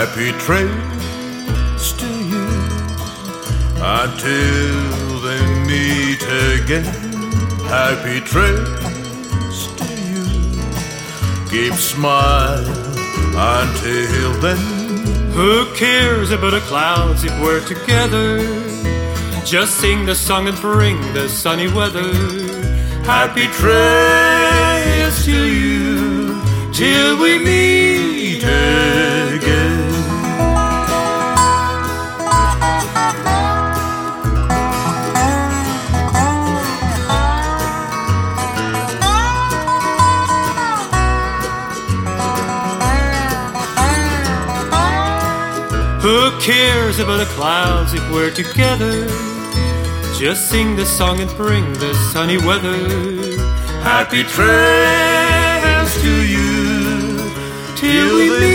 Happy trails to you until they meet again. Happy trails to you. Keep smiling until then. Who cares about the clouds if we're together? Just sing the song and bring the sunny weather. Happy trails to you till we meet again. Who cares about the clouds if we're together? Just sing the song and bring the sunny weather. Happy trails to you till we